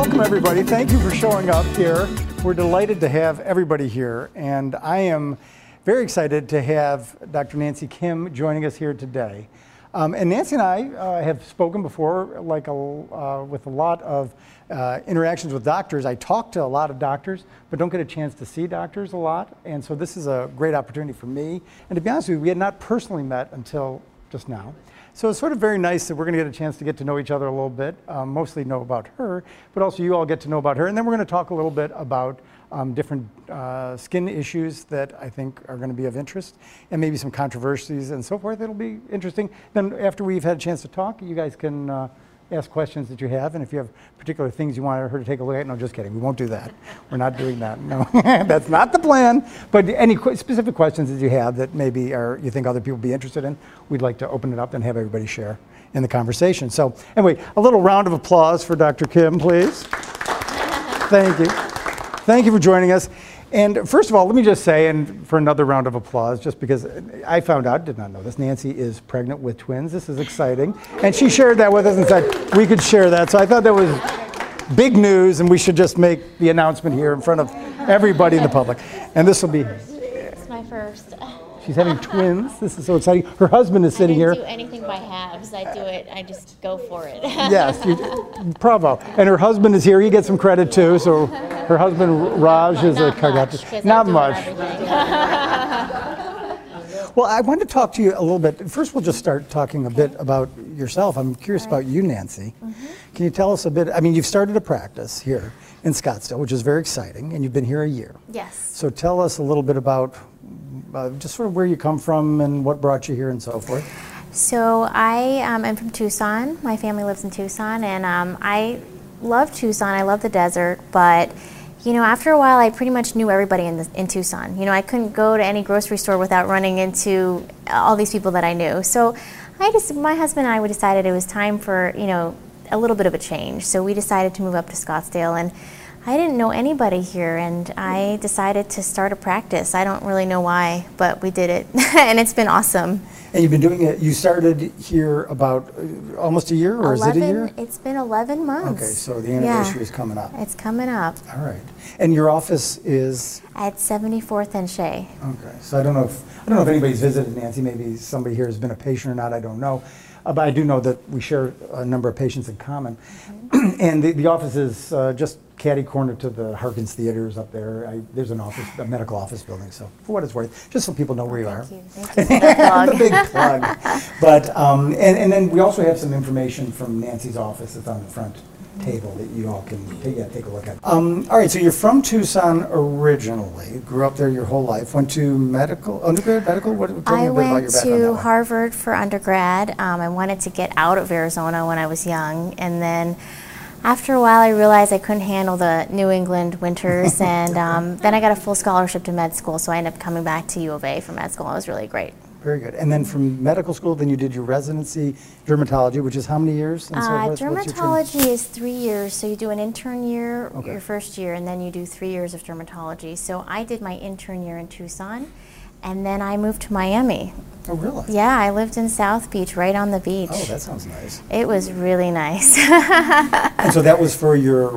welcome everybody. Thank you for showing up here. We're delighted to have everybody here, and I am very excited to have Dr. Nancy Kim joining us here today. And Nancy and I have spoken before, with a lot of interactions with doctors. I talk to a lot of doctors, but don't get a chance to see doctors a lot. And so this is a great opportunity for me. And to be honest with you, we had not personally met until just now. So it's sort of very nice that we're going to get a chance to get to know each other a little bit, mostly know about her, but also you all get to know about her. And then we're going to talk a little bit about different skin issues that I think are going to be of interest, and maybe some controversies and so forth. It'll be interesting. Then after we've had a chance to talk, you guys can ask questions that you have, and if you have particular things you want her to take a look at, no, just kidding, we won't do that. We're not doing that, no. That's not the plan. But any specific questions that you have that maybe you think other people will be interested in, we'd like to open it up and have everybody share in the conversation. So anyway, a little round of applause for Dr. Kim, please. Thank you. Thank you for joining us. And first of all, let me just say, and for another round of applause, just because I found out, did not know this, Nancy is pregnant with twins. This is exciting. And she shared that with us and said we could share that. So I thought that was big news, and we should just make the announcement here in front of everybody in the public. And this will be... It's my first. She's having twins. This is so exciting. Her husband is sitting here. I didn't do anything by halves. I just go for it. Yes, bravo. And her husband is here. He gets some credit too. So her husband, Raj, is not much. Well, I wanted to talk to you a little bit. First, we'll just start talking a bit about yourself. I'm curious about you, Nancy. Can you tell us a bit? I mean, you've started a practice here in Scottsdale, which is very exciting, and you've been here a year. Yes. So tell us a little bit about just sort of where you come from and what brought you here and so forth. So I am from Tucson. My family lives in Tucson, and I love Tucson. I love the desert, but you know, after a while, I pretty much knew everybody in Tucson. You know, I couldn't go to any grocery store without running into all these people that I knew. So my husband and I decided it was time for, you know, a little bit of a change. So we decided to move up to Scottsdale, and I didn't know anybody here, and I decided to start a practice. I don't really know why, but we did it, and it's been awesome. And you've been doing it, you started here about almost a year, or is it a year? It's been 11 months. Okay, so the anniversary is coming up. It's coming up. All right. And your office is? At 74th and Shea. Okay, so I don't know if anybody's visited Nancy. Maybe somebody here has been a patient or not, I don't know. But I do know that we share a number of patients in common. And the office is just catty corner to the Harkins Theaters up there. There's an office, a medical office building, so for what it's worth, just so people know where you are. Thank you for the plug. The big plug. But, and then we also have some information from Nancy's office that's on the front table that you all can take a look at. All right, so you're from Tucson originally, grew up there your whole life, went to undergrad medical? Tell me a bit about your background. I went to Harvard for undergrad. I wanted to get out of Arizona when I was young, and then after a while I realized I couldn't handle the New England winters, and then I got a full scholarship to med school, so I ended up coming back to U of A for med school. It was really great. Very good. And then from medical school, then you did your residency, dermatology, which is how many years? Dermatology is 3 years. So you do an intern year, your first year, and then you do 3 years of dermatology. So I did my intern year in Tucson, and then I moved to Miami. Oh, really? Yeah, I lived in South Beach, right on the beach. Oh, that sounds nice. It was really nice. And so that was for your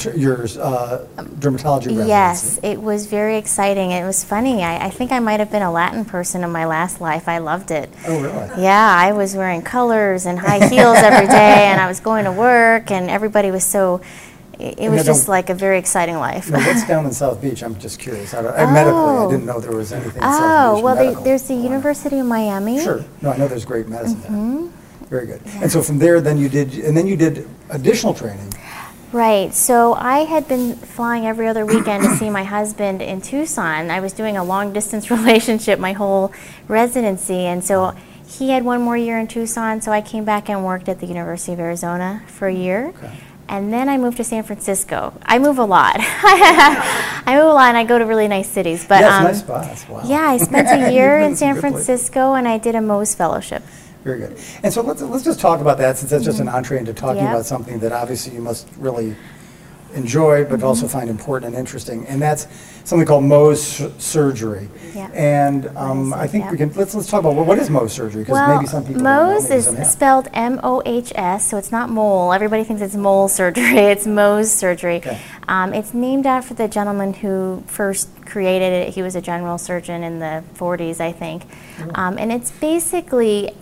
dermatology residency? Yes, it was very exciting. It was funny. I think I might have been a Latin person in my last life. I loved it. Oh, really? Yeah, I was wearing colors and high heels every day, and I was going to work, and everybody was so... It was just like a very exciting life. Now, what's down in South Beach? I'm just curious. Medically, I didn't know there was anything in South Beach medical. There's the University of Miami. Sure. No, I know there's great medicine there. Very good. Yeah. And so from there, then you did additional training. Right. So I had been flying every other weekend to see my husband in Tucson. I was doing a long-distance relationship my whole residency, and so he had one more year in Tucson, so I came back and worked at the University of Arizona for a year. Okay. And then I moved to San Francisco. I move a lot. I move a lot, and I go to really nice cities. But nice spots. Wow. Yeah, I spent a year in San Francisco, and I did a Mohs fellowship. Very good. And so let's just talk about that, since that's just an entree into talking about something that obviously you must really enjoy, but also find important and interesting, and that's something called Mohs surgery. Yeah. And I think we can let's talk about what is Mohs surgery, because maybe some people don't know, Mohs is spelled M-O-H-S, so it's not mole. Everybody thinks it's mole surgery. It's Mohs surgery. Okay. It's named after the gentleman who first created it. He was a general surgeon in the 40s, I think. And it's basically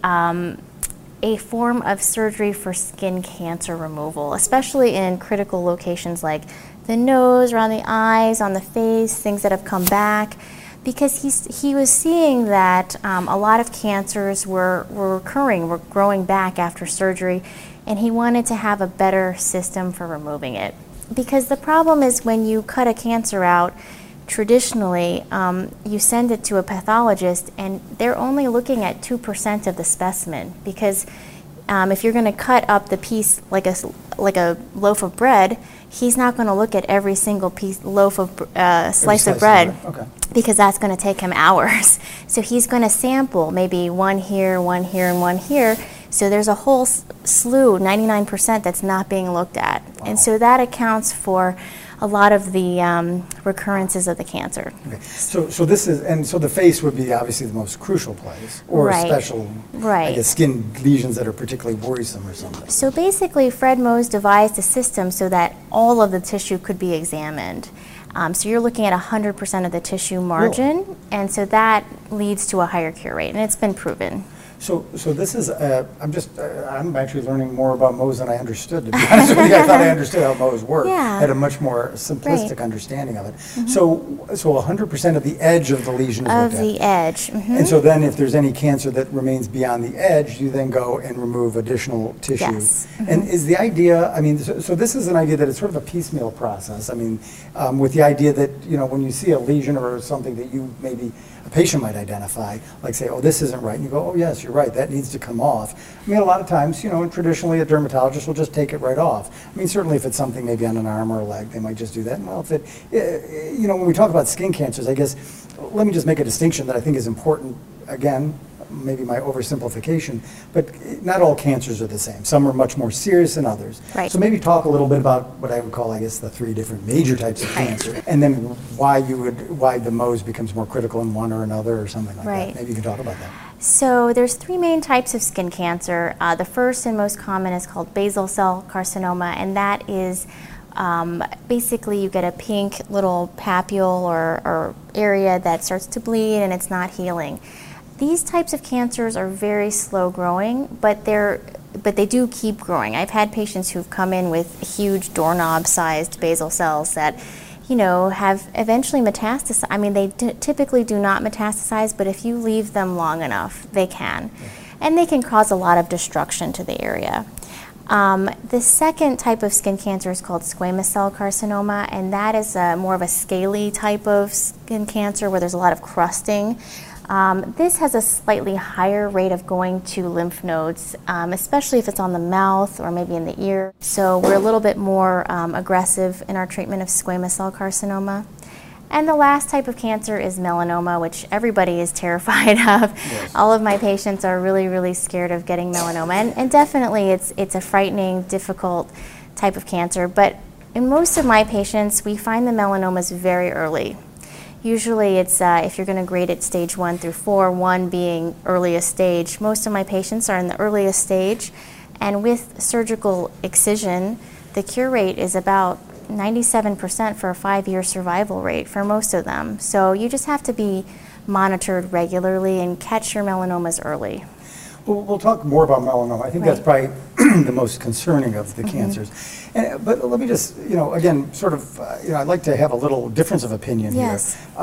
a form of surgery for skin cancer removal, especially in critical locations like the nose, around the eyes, on the face, things that have come back, because he was seeing that a lot of cancers were recurring, were growing back after surgery, and he wanted to have a better system for removing it. Because the problem is when you cut a cancer out, traditionally, you send it to a pathologist and they're only looking at 2% of the specimen, because if you're going to cut up the piece like a loaf of bread, he's not going to look at every single slice of bread, because that's going to take him hours. So he's going to sample maybe one here, and one here. So there's a whole slew, 99%, that's not being looked at. Wow. And so that accounts for a lot of the recurrences of the cancer. Okay. So this is, and so the face would be obviously the most crucial place, or Right. special, I guess, skin lesions that are particularly worrisome or something. So basically, Fred Mohs devised a system so that all of the tissue could be examined. So you're looking at 100% of the tissue margin, and so that leads to a higher cure rate, and it's been proven. So this is, I'm actually learning more about Mohs than I understood, to be honest with you. I thought I understood how Mohs worked. Yeah. I had a much more simplistic understanding of it. So 100% of the edge of the lesion is looked at. Of the edge. And so then if there's any cancer that remains beyond the edge, you then go and remove additional tissue. Yes. And is the idea, I mean, so this is an idea that it's sort of a piecemeal process. I mean, with the idea that, you know, when you see a lesion or something that you maybe a patient might identify, like say, oh, this isn't right, and you go, oh yes, you're right, that needs to come off. I mean, a lot of times, you know, traditionally a dermatologist will just take it right off. I mean, certainly if it's something maybe on an arm or a leg, they might just do that. And well, if it, you know, when we talk about skin cancers, I guess, let me just make a distinction that I think is important, again, maybe my oversimplification, but not all cancers are the same. Some are much more serious than others. Right. So maybe talk a little bit about what I would call, I guess, the 3 different major types of cancer, and then why the Mohs becomes more critical in one or another or something like that. Maybe you can talk about that. So there's 3 main types of skin cancer. The first and most common is called basal cell carcinoma, and that is basically you get a pink little papule or area that starts to bleed and it's not healing. These types of cancers are very slow growing, but they do keep growing. I've had patients who've come in with huge doorknob-sized basal cells that, you know, have eventually metastasized. I mean, they typically do not metastasize, but if you leave them long enough, they can. And they can cause a lot of destruction to the area. The second type of skin cancer is called squamous cell carcinoma, and that is more of a scaly type of skin cancer where there's a lot of crusting. This has a slightly higher rate of going to lymph nodes, especially if it's on the mouth or maybe in the ear. So we're a little bit more aggressive in our treatment of squamous cell carcinoma. And the last type of cancer is melanoma, which everybody is terrified of. Yes. All of my patients are really, really scared of getting melanoma. And definitely it's a frightening, difficult type of cancer. But in most of my patients, we find the melanomas very early. Usually it's, if you're going to grade it stage 1 through 4, 1 being earliest stage, most of my patients are in the earliest stage. And with surgical excision, the cure rate is about 97% for a 5-year survival rate for most of them. So you just have to be monitored regularly and catch your melanomas early. Well, we'll talk more about melanoma. I think that's probably the most concerning of the cancers. But let me just, you know, again, sort of, you know, I'd like to have a little difference of opinion here,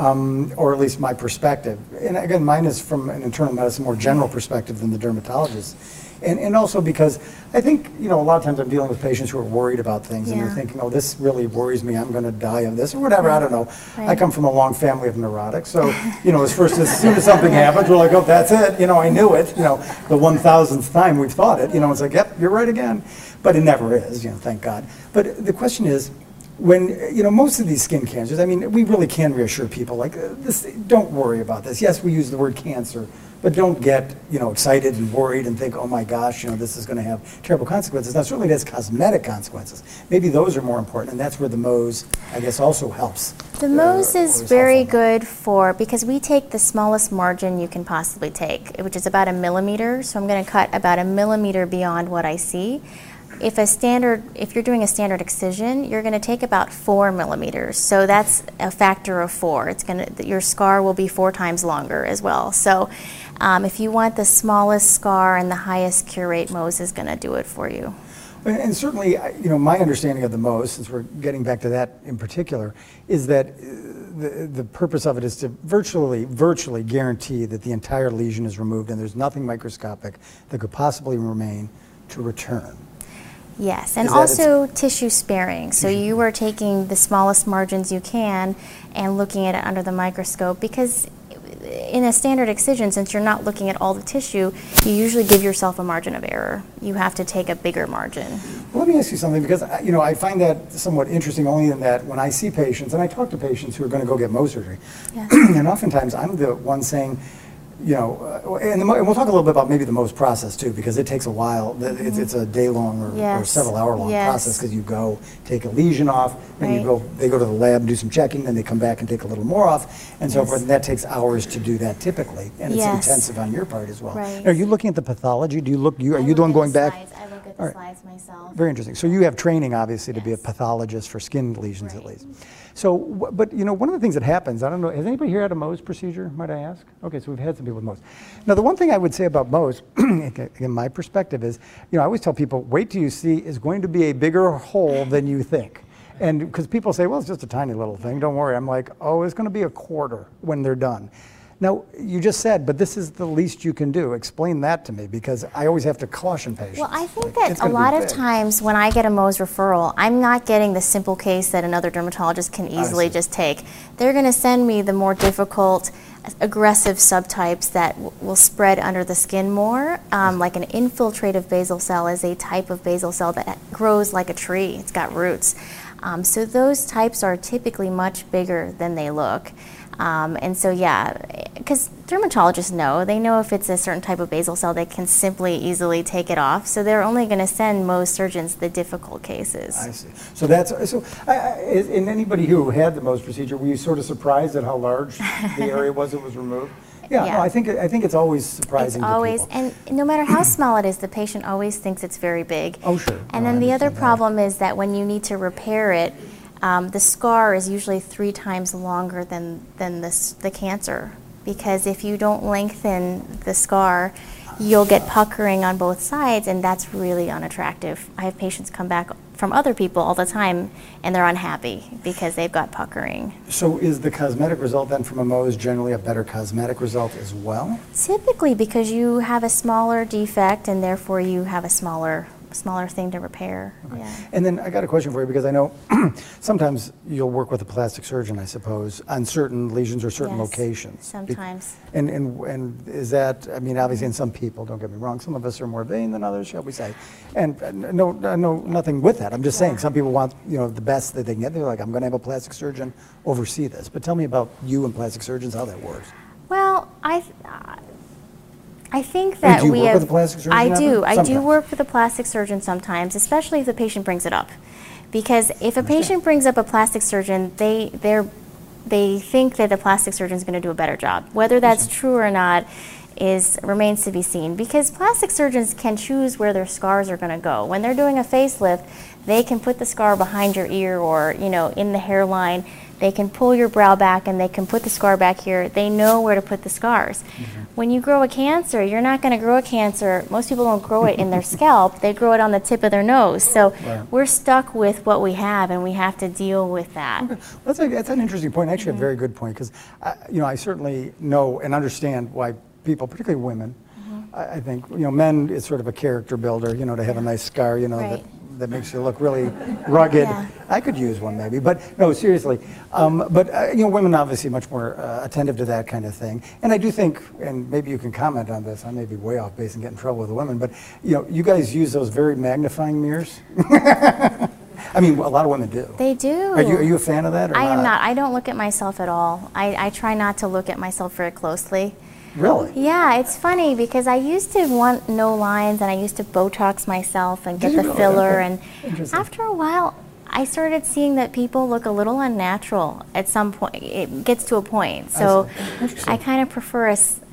or at least my perspective. And again, mine is from an internal medicine, more general perspective than the dermatologist. And also because I think, you know, a lot of times I'm dealing with patients who are worried about things and they're thinking, oh, this really worries me, I'm going to die of this, or whatever, I don't know. I come from a long family of neurotics, so, you know, as soon as something happens, we're like, oh, that's it, you know, I knew it, you know, the 1,000th time we've thought it, you know, it's like, yep, you're right again. But it never is, you know, thank God. But the question is, when, you know, most of these skin cancers, I mean, we really can reassure people, like, this, don't worry about this. Yes, we use the word cancer but don't get, excited and worried and think, oh my gosh, this is going to have terrible consequences. Now, certainly it has cosmetic consequences. Maybe those are more important, and that's where the Mohs, I guess, also helps. The Mohs is very good because we take the smallest margin you can possibly take, which is about 1 millimeter. So I'm going to cut about 1 millimeter beyond what I see. If you're doing a standard excision, you're going to take about 4 millimeters. So that's a factor of 4. Your scar will be 4 times longer as well. So if you want the smallest scar and the highest cure rate, Mohs is going to do it for you. And certainly, my understanding of the Mohs, since we're getting back to that in particular, is that the purpose of it is to virtually guarantee that the entire lesion is removed and there's nothing microscopic that could possibly remain to return. Yes, and also tissue sparing. So you are taking the smallest margins you can and looking at it under the microscope, because in a standard excision, since you're not looking at all the tissue, you usually give yourself a margin of error. You have to take a bigger margin. Well, let me ask you something, because I find that somewhat interesting only in that when I see patients, and I talk to patients who are going to go get Mohs surgery, Yes. and oftentimes I'm the one saying, and we'll talk a little bit about maybe the Mohs process too, because it takes a while. It's a day-long or several hour-long process, because you go take a lesion off, then they go to the lab and do some checking, then they come back and take a little more off, and so forth. And that takes hours to do that typically, and it's intensive on your part as well. Right. Are you looking at the pathology? Are you the one going back? I look at the slides myself. Very interesting. So you have training, obviously, to be a pathologist for skin lesions at least. So, but one of the things that happens, I don't know, has anybody here had a Mohs procedure, might I ask? Okay, so we've had some people with Mohs. Now, the one thing I would say about Mohs, in my perspective, is, I always tell people, wait till you see is going to be a bigger hole than you think. And because people say, well, it's just a tiny little thing, don't worry. I'm like, oh, it's going to be a quarter when they're done. Now, you just said, but this is the least you can do. Explain that to me, because I always have to caution patients. Well, I think that a lot of times when I get a Mohs referral, I'm not getting the simple case that another dermatologist can easily just take. They're going to send me the more difficult, aggressive subtypes that will spread under the skin more. Like an infiltrative basal cell is a type of basal cell that grows like a tree. It's got roots. So those types are typically much bigger than they look. And so, because dermatologists they know if it's a certain type of basal cell, they can easily take it off. So they're only going to send Mohs surgeons the difficult cases. I see. So in anybody who had the Mohs procedure, were you sort of surprised at how large the area was that was removed? Yeah. No, I think it's always surprising. It's always, to people. And no matter how small it is, the patient always thinks it's very big. Oh, sure. And then the other problem is that when you need to repair it, the scar is usually 3 times longer than the cancer, because if you don't lengthen the scar, you'll get puckering on both sides, and that's really unattractive. I have patients come back from other people all the time, and they're unhappy because they've got puckering. So is the cosmetic result then from a Mohs generally a better cosmetic result as well? Typically, because you have a smaller defect, and therefore you have a smaller thing to repair. Okay. Yeah. And then I got a question for you, because I know sometimes you'll work with a plastic surgeon, I suppose, on certain lesions or certain locations. Sometimes. And is that, obviously in some people, don't get me wrong, some of us are more vain than others, shall we say. And no, nothing with that. I'm just saying some people want, the best that they can get. They're like, I'm going to have a plastic surgeon oversee this. But tell me about you and plastic surgeons, how that works. Well, I think that do you work with a plastic surgeon? I do. I do work with a plastic surgeon sometimes, especially if the patient brings it up. Because if a patient brings up a plastic surgeon, they think that the plastic surgeon is going to do a better job. Whether that's true or not remains to be seen. Because plastic surgeons can choose where their scars are going to go. When they're doing a facelift, they can put the scar behind your ear or in the hairline. They can pull your brow back and they can put the scar back here. They know where to put the scars. Mm-hmm. When you grow a cancer, you're not going to grow a cancer. Most people don't grow it in their scalp. They grow it on the tip of their nose. So we're stuck with what we have, and we have to deal with that. Okay. Well, that's an interesting point. Actually, a very good point, because I certainly know and understand why people, particularly women, I think men, it's sort of a character builder. To have a nice scar. That makes you look really rugged. Yeah. I could use one maybe, but no, seriously. Women obviously much more attentive to that kind of thing. And I do think, and maybe you can comment on this, I may be way off base and get in trouble with the women, but you guys use those very magnifying mirrors. A lot of women do. They do. Are you a fan of that? Or I am not. I don't look at myself at all. I try not to look at myself very closely. Really? Yeah, it's funny because I used to want no lines and I used to Botox myself and get Did you the really? filler. Okay. And Interesting. after a while, I started seeing that people look a little unnatural at some point. It gets to a point. So Interesting. I kind of prefer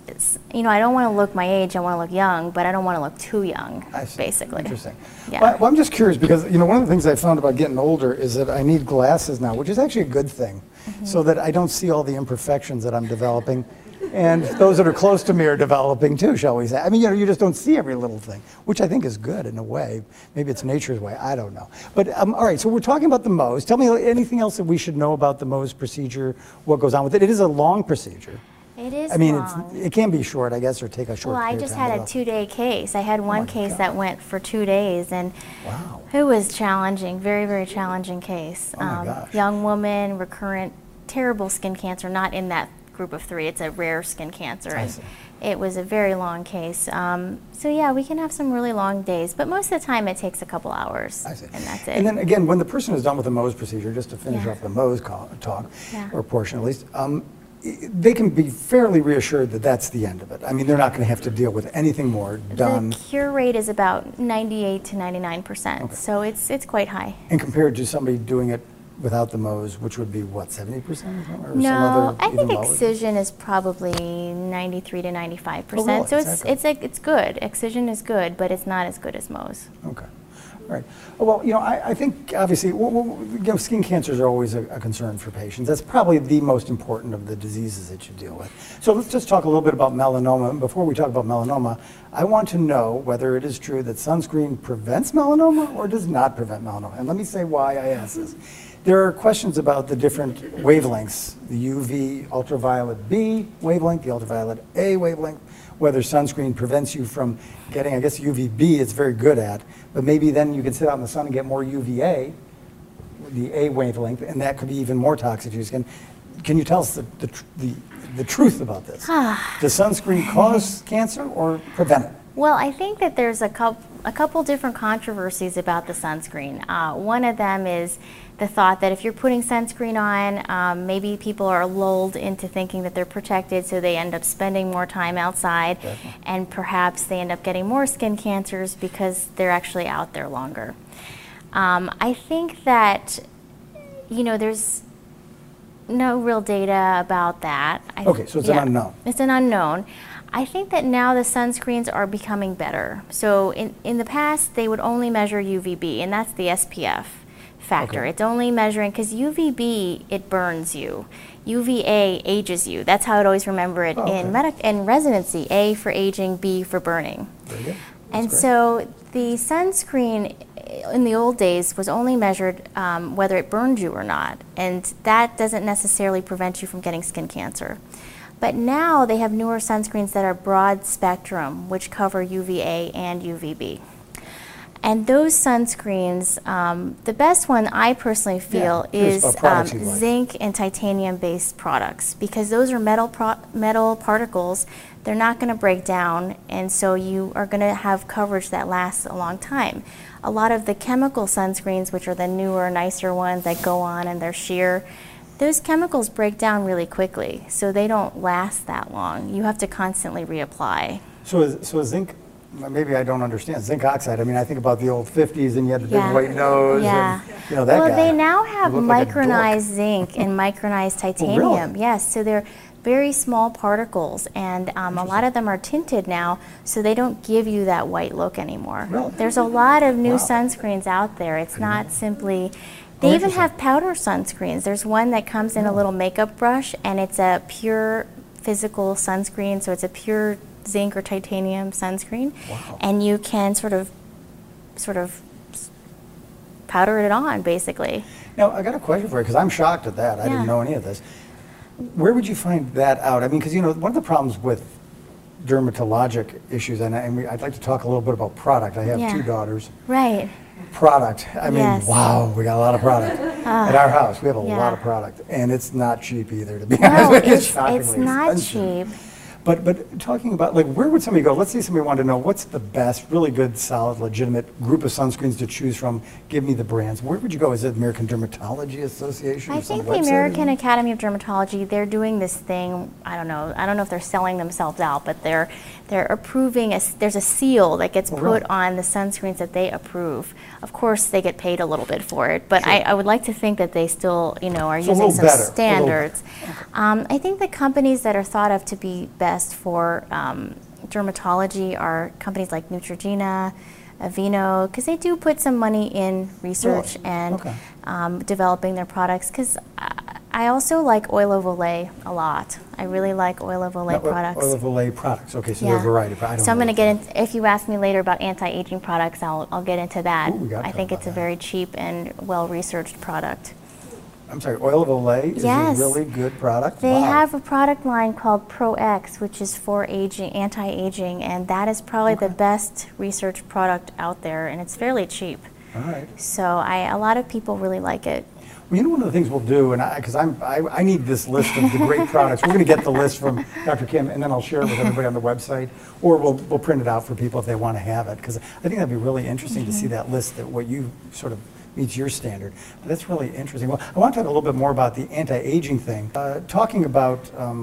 I don't want to look my age. I want to look young, but I don't want to look too young, I see. basically. Interesting. Yeah. Well, I'm just curious because, one of the things I found about getting older is that I need glasses now, which is actually a good thing, so that I don't see all the imperfections that I'm developing. And those that are close to me are developing too, shall we say. I mean, you just don't see every little thing, which I think is good in a way. Maybe it's nature's way, I don't know. But all right, so we're talking about the Mohs. Tell me anything else that we should know about the Mohs procedure, what goes on with it. It is a long procedure. It is I mean, long. it can be short, I guess, or take a short Well, I period of just time had a to 2-day case. I had one my case God. that went for 2 days, and Wow. it was challenging, very, very challenging case. Oh my gosh. Young woman, recurrent, terrible skin cancer, not in that group of 3. It's a rare skin cancer. I And see. it was a very long case. So yeah, we can have some really long days, but most of the time it takes a couple hours, I see. and that's it. And then again, when the person is done with the Mohs procedure, just to finish Yeah. off the Mohs talk, Yeah. or portion at least, they can be fairly reassured that that's the end of it. I mean, they're not going to have to deal with anything more done. The cure rate is about 98 to 99%, so it's quite high. And compared to somebody doing it without the Mohs, which would be what, 70% or some No, other I think even lower? excision is probably 93 to 95%. Oh, really? So Exactly. it's good. Excision is good, but it's not as good as Mohs. Okay. All right. Well, I think obviously, skin cancers are always a concern for patients. That's probably the most important of the diseases that you deal with. So let's just talk a little bit about melanoma. And before we talk about melanoma, I want to know whether it is true that sunscreen prevents melanoma or does not prevent melanoma. And let me say why I ask this. There are questions about the different wavelengths, the UV ultraviolet B wavelength, the ultraviolet A wavelength, whether sunscreen prevents you from getting, I guess UVB it's very good at, but maybe then you could sit out in the sun and get more UVA, the A wavelength, and that could be even more toxic to your skin. Can you tell us the truth about this? Does sunscreen cause cancer or prevent it? Well, I think that there's a couple different controversies about the sunscreen. One of them is the thought that if you're putting sunscreen on, maybe people are lulled into thinking that they're protected, so they end up spending more time outside, and perhaps they end up getting more skin cancers because they're actually out there longer. I think that, there's no real data about that. Okay, so it's an unknown. It's an unknown. I think that now the sunscreens are becoming better. So in the past, they would only measure UVB, and that's the SPF factor. Okay. It's only measuring, because UVB, it burns you. UVA ages you. That's how I'd always remember it in residency. A for aging, B for burning. Very good. And That's great. so the sunscreen in the old days was only measured whether it burned you or not, and that doesn't necessarily prevent you from getting skin cancer. But now they have newer sunscreens that are broad spectrum, which cover UVA and UVB. And those sunscreens, the best one I personally feel here's is what products you like. zinc and titanium-based products, because those are metal particles. They're not going to break down, and so you are going to have coverage that lasts a long time. A lot of the chemical sunscreens, which are the newer, nicer ones that go on and they're sheer, those chemicals break down really quickly, so they don't last that long. You have to constantly reapply. So zinc, maybe I don't understand. Zinc oxide, I mean, I think about the old 50s and you had the big Yeah. white nose Yeah. and, that Well, guy. they now have He looked like a dork. micronized zinc and micronized titanium. really? Yes, so they're very small particles, and a lot of them are tinted now, so they don't give you that white look anymore. Really? There's a lot of new Wow. sunscreens out there. It's not simply. Oh, They even interesting. have powder sunscreens. There's one that comes in a little makeup brush, and it's a pure physical sunscreen, so it's a pure zinc or titanium sunscreen. Wow. And you can sort of powder it on, basically. Now, I got a question for you, because I'm shocked at that. I Yeah. didn't know any of this. Where would you find that out? I mean, because, one of the problems with dermatologic issues, and I'd like to talk a little bit about product. I have Yeah. 2 daughters. Right. Product. I mean, Yes. wow, we got a lot of product. At our house, we have a yeah. lot of product, and it's not cheap either, to be honest No, with you. it's shockingly not expensive. cheap. But talking about, like, where would somebody go? Let's say somebody wanted to know what's the best, really good, solid, legitimate group of sunscreens to choose from. Give me the brands. Where would you go? Is it American Dermatology Association? I think the American Academy of Dermatology, they're doing this thing, I don't know if they're selling themselves out, but they're approving, there's a seal that gets put on the sunscreens that they approve. Of course, they get paid a little bit for it, but I would like to think that they still, are using some standards. I think the companies that are thought of to be best for dermatology are companies like Neutrogena, Aveeno, because they do put some money in research and developing their products. Because I also like Oil of Olay a lot. I really like Oil of Olay products. Oil of Olay products. Okay, so there are a variety of products. So I'm going to get into, if you ask me later about anti-aging products, I'll get into that. Ooh, I think it's a very cheap and well-researched product. I'm sorry, Oil of Olay is a really good product? They have a product line called Pro X, which is for anti-aging, and that is probably the best research product out there, and it's fairly cheap. All right. So a lot of people really like it. Well, one of the things we'll do, and because I need this list of the great products. We're going to get the list from Dr. Kim, and then I'll share it with everybody on the website, or we'll print it out for people if they want to have it, because I think that'd be really interesting to see that list, that what you sort of meets your standard. But that's really interesting. Well, I want to talk a little bit more about the anti-aging thing. Talking about,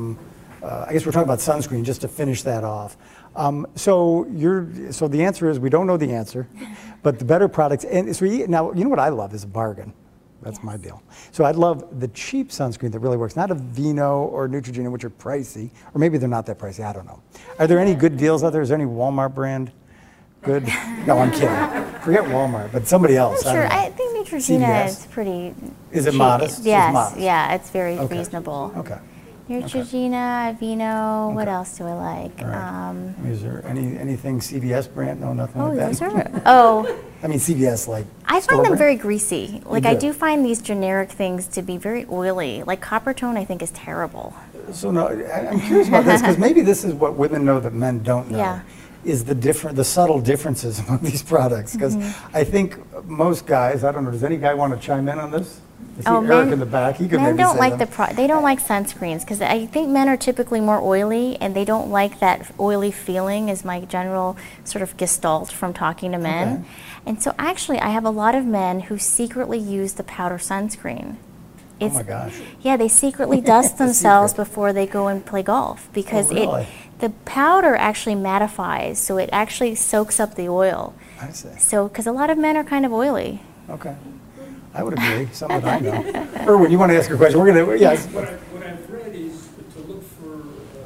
I guess we're talking about sunscreen, just to finish that off. So the answer is we don't know the answer, but the better products. And so now, what I love is a bargain. That's my deal. So I'd love the cheap sunscreen that really works, not Aveeno or Neutrogena, which are pricey, or maybe they're not that pricey. I don't know. Are there any good deals out there? Is there any Walmart brand? Good? No, I'm kidding. Forget Walmart, but somebody else. Sure, I think Neutrogena is pretty Is it cheap. modest? Yes, it's modest. yeah, it's very reasonable. Okay. Neutrogena, Aveeno, what else do I like? Right. Is there anything CVS brand? No, nothing like that? Those are, I mean, CVS, like, I find them brand? very greasy. Like, I do find these generic things to be very oily. Like, Coppertone, I think, is terrible. So, no, I'm curious about this, because maybe this is what women know that men don't know. Yeah. Is the subtle differences among these products. Because I think most guys, I don't know, does any guy want to chime in on this? I see Eric in the back. He could men maybe don't say like them. they don't like sunscreens, because I think men are typically more oily, and they don't like that oily feeling, is my general sort of gestalt from talking to men. Okay. And so actually I have a lot of men who secretly use the powder sunscreen. Oh my gosh. Yeah, they secretly dust themselves before they go and play golf, because the powder actually mattifies, so it actually soaks up the oil. I see. So, because a lot of men are kind of oily. Okay. I would agree. Some that I know. Erwin, you want to ask a question? We're going to, yes. What I've read is to look for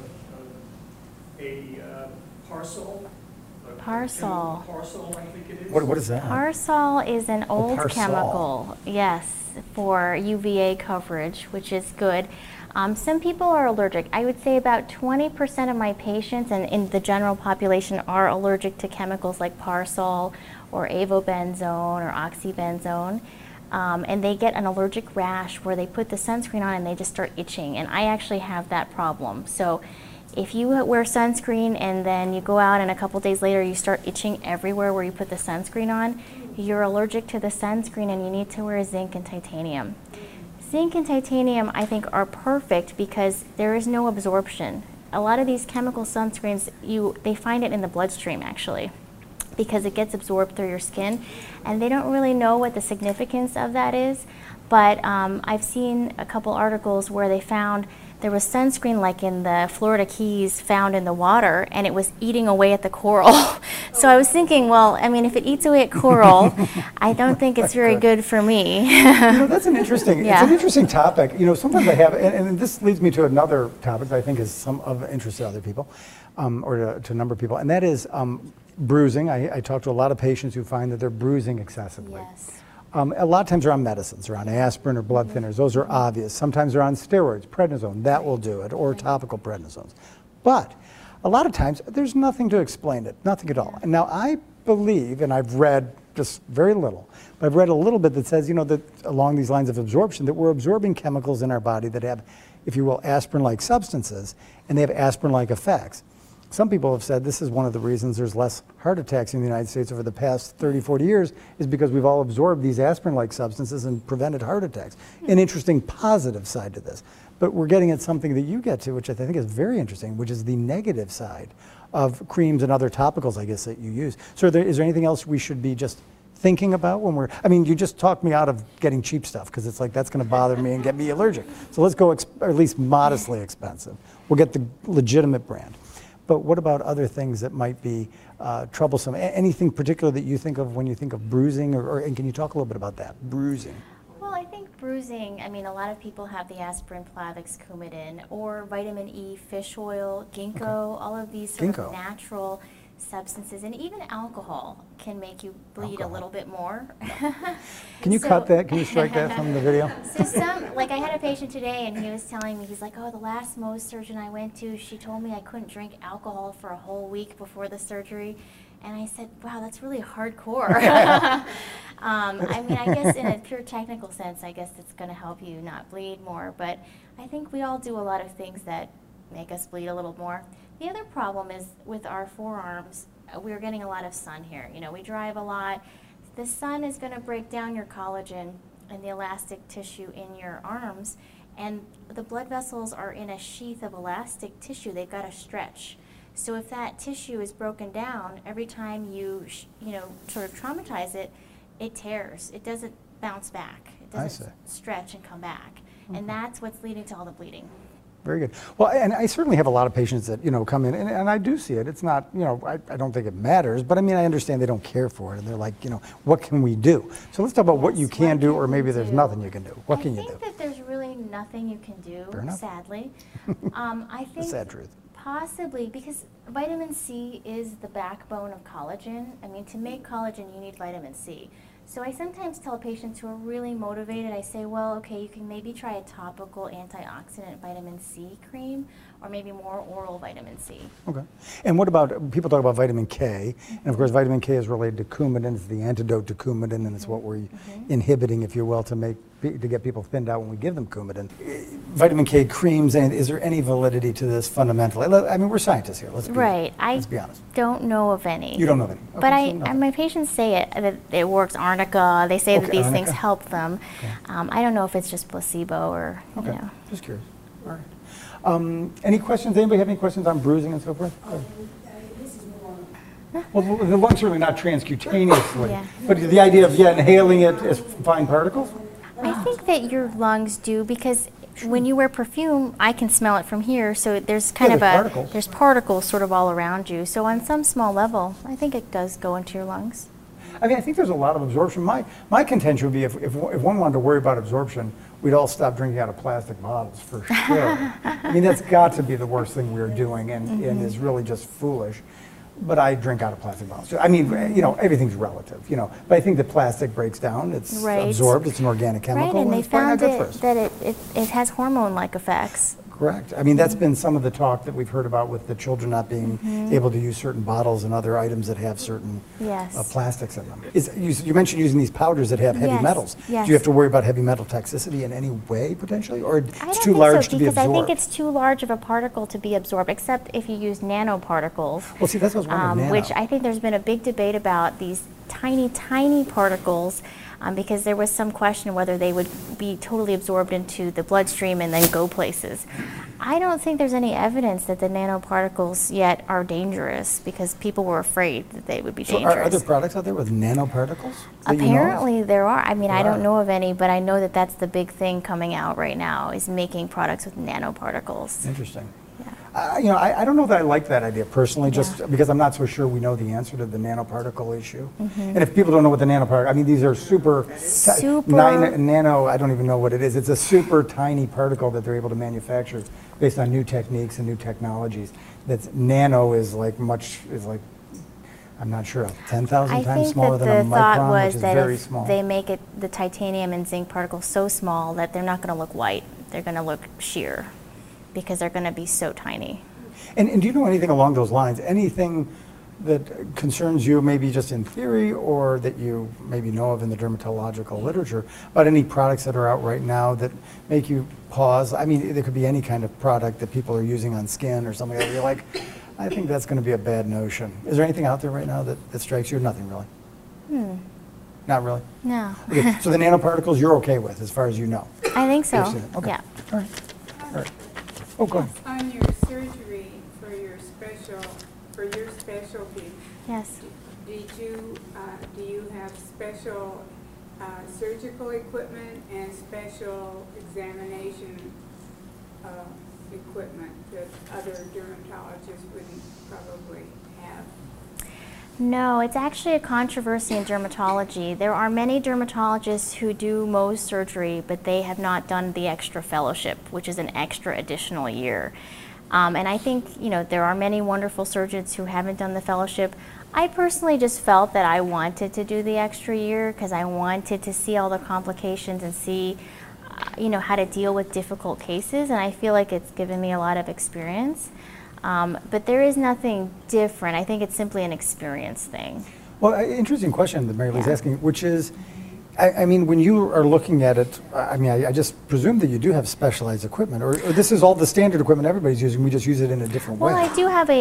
a Parsol. Parsol. Parsol, I think it is. What is that? Parsol is an old Parsol. chemical, yes, for UVA coverage, which is good. Some people are allergic. I would say about 20% of my patients and in the general population are allergic to chemicals like Parsol or avobenzone or oxybenzone. And they get an allergic rash where they put the sunscreen on and they just start itching. And I actually have that problem. So if you wear sunscreen and then you go out and a couple days later you start itching everywhere where you put the sunscreen on, you're allergic to the sunscreen and you need to wear zinc and titanium. Zinc and titanium, I think, are perfect because there is no absorption. A lot of these chemical sunscreens, they find it in the bloodstream, actually, because it gets absorbed through your skin, and they don't really know what the significance of that is. But I've seen a couple articles where they found there was sunscreen, like in the Florida Keys, found in the water, and it was eating away at the coral. So I was thinking, well, I mean, if it eats away at coral, I don't think it's very good for me. That's an interesting, it's an interesting topic. Sometimes I have, and this leads me to another topic that I think is some of interest to other people, or to a number of people, and that is bruising. I talk to a lot of patients who find that they're bruising excessively. Yes. A lot of times they're on medicines, they're on aspirin or blood thinners. Those are obvious. Sometimes they're on steroids, prednisone, that will do it, or topical prednisones. But a lot of times there's nothing to explain it, nothing at all. And now I believe, and I've read just very little, but I've read a little bit that says, that along these lines of absorption, that we're absorbing chemicals in our body that have, if you will, aspirin-like substances, and they have aspirin-like effects. Some people have said this is one of the reasons there's less heart attacks in the United States over the past 30, 40 years is because we've all absorbed these aspirin-like substances and prevented heart attacks. An interesting positive side to this. But we're getting at something that you get to, which I think is very interesting, which is the negative side of creams and other topicals, I guess, that you use. So is there anything else we should be just thinking about when we're, I mean, you just talked me out of getting cheap stuff because it's like that's going to bother me and get me allergic. So let's go, or at least modestly expensive. We'll get the legitimate brand. But what about other things that might be troublesome? Anything particular that you think of when you think of bruising, and can you talk a little bit about that, bruising? Well, I think bruising, I mean, a lot of people have the aspirin, Plavix, Coumadin, or vitamin E, fish oil, ginkgo, all of these sort of natural substances, and even alcohol can make you bleed a little bit more. Can you cut that? Can you strike that from the video? So like I had a patient today and he was telling me, he's like, oh, the last Mohs surgeon I went to, she told me I couldn't drink alcohol for a whole week before the surgery. And I said, wow, that's really hardcore. I mean, I guess in a pure technical sense, I guess it's going to help you not bleed more. But I think we all do a lot of things that make us bleed a little more. The other problem is with our forearms, we're getting a lot of sun here. You know, we drive a lot. The sun is going to break down your collagen and the elastic tissue in your arms. And the blood vessels are in a sheath of elastic tissue. They've got to stretch. So if that tissue is broken down, every time you, sort of traumatize it, it tears. It doesn't bounce back. It doesn't stretch and come back. And that's what's leading to all the bleeding. Very good. Well, and I certainly have a lot of patients that, come in, and I do see it. It's not, I don't think it matters, but I mean, I understand they don't care for it, and they're like, what can we do? So let's talk about what you can do, or maybe there's nothing you can do. What can you do? I think that there's really nothing you can do, sadly. I think the sad truth. Possibly, because vitamin C is the backbone of collagen. I mean, to make collagen, you need vitamin C. So I sometimes tell patients who are really motivated, I say, well, okay, you can maybe try a topical antioxidant vitamin C cream, or maybe more oral vitamin C. Okay. And what about, people talk about vitamin K, and of course vitamin K is related to Coumadin, it's the antidote to Coumadin, and it's what we're inhibiting, if you will, to get people thinned out when we give them Coumadin. Vitamin K creams, and is there any validity to this fundamentally? I mean, we're scientists here, let's be honest. I don't know of any. You don't know of any? Okay, but my patients say that it works. Arnica, they say that these things help them. Okay. I don't know if it's just placebo or, Just curious. All right. Any questions? Anybody have any questions on bruising and so forth? Well, the lungs certainly not transcutaneously, but the idea of inhaling it as fine particles? I think that your lungs do, because when you wear perfume, I can smell it from here, so there's there's particles sort of all around you. So on some small level, I think it does go into your lungs. I mean, I think there's a lot of absorption. My contention would be if one wanted to worry about absorption, we'd all stop drinking out of plastic bottles for sure. I mean, that's got to be the worst thing we're doing, and is really just foolish. But I drink out of plastic bottles. I mean, everything's relative, But I think the plastic breaks down. It's absorbed. It's an organic chemical. Right, and they found that it has hormone-like effects. Correct. I mean, that's been some of the talk that we've heard about with the children not being able to use certain bottles and other items that have certain plastics in them. You mentioned using these powders that have heavy metals. Yes. Do you have to worry about heavy metal toxicity in any way, potentially? Or it's too large to be absorbed? I think it's too large of a particle to be absorbed, except if you use nanoparticles. Well, see, that's what I was wondering, which I think there's been a big debate about these tiny, tiny particles. Because there was some question whether they would be totally absorbed into the bloodstream and then go places. I don't think there's any evidence that the nanoparticles yet are dangerous, because people were afraid that they would be dangerous. Are there products out there with nanoparticles? Apparently there are. I mean, I don't know of any, but I know that that's the big thing coming out right now, is making products with nanoparticles. Interesting. I don't know that I like that idea personally, just because I'm not so sure we know the answer to the nanoparticle issue. And if people don't know what the nanoparticle, I mean, these are super nano, I don't even know what it is. It's a super tiny particle that they're able to manufacture based on new techniques and new technologies. That's nano is like, I'm not sure, 10,000 times smaller than a micron, which is very small. They make the titanium and zinc particles so small that they're not going to look white. They're going to look sheer, because they're going to be so tiny. And do you know anything along those lines? Anything that concerns you, maybe just in theory, or that you maybe know of in the dermatological literature, about any products that are out right now that make you pause? I mean, there could be any kind of product that people are using on skin or something that you're like, I think that's going to be a bad notion. Is there anything out there right now that strikes you? Nothing really? Not really? No. Okay, so the nanoparticles you're okay with as far as you know? I think so. Okay. Yeah. All right. All right. Oh, go ahead. On your surgery for your specialty, Yes. do you have special surgical equipment and special examination equipment that other dermatologists wouldn't probably have? No, it's actually a controversy in dermatology. There are many dermatologists who do Mohs surgery, but they have not done the extra fellowship, which is an extra additional year. And I think, you know, there are many wonderful surgeons who haven't done the fellowship. I personally just felt that I wanted to do the extra year because I wanted to see all the complications and see, you know, how to deal with difficult cases, and I feel like it's given me a lot of experience. But there is nothing different. I think it's simply an experience thing. Well, interesting question that Mary Lou's Yeah. asking, which is, I mean, when you are looking at it, I mean, I just presume that you do have specialized equipment, or this is all the standard equipment everybody's using, we just use it in a different way. Well, I do have